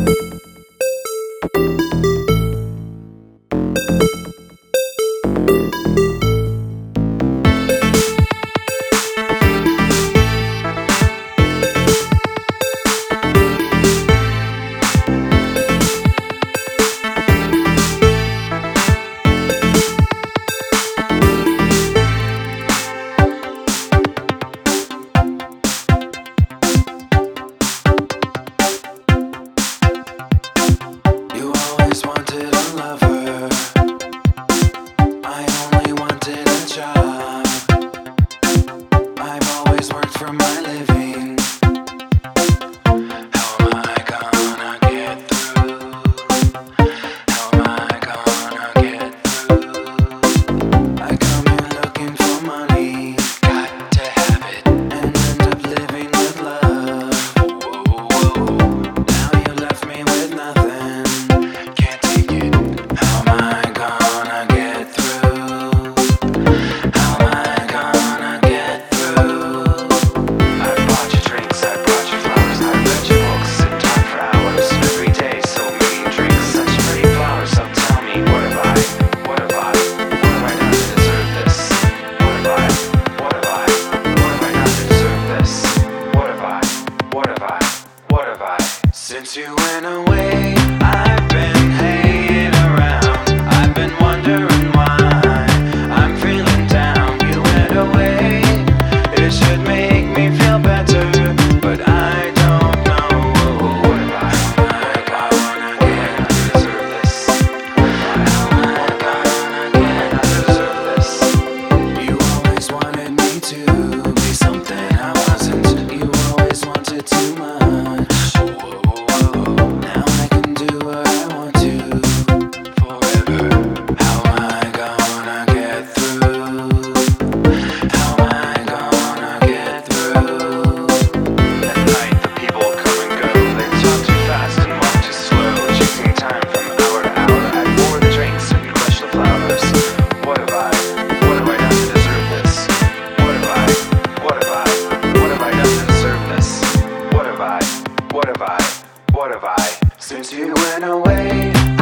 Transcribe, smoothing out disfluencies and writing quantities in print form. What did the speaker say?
Since you went away, I've been hanging around. I've been wondering why I'm feeling down. You went away, it should make me feel better, but I don't know. What am I gonna get? I deserve this. How am I gonna get? I deserve this. You always wanted me to be something I wasn't. You always wanted too much. What have I? Since you went away,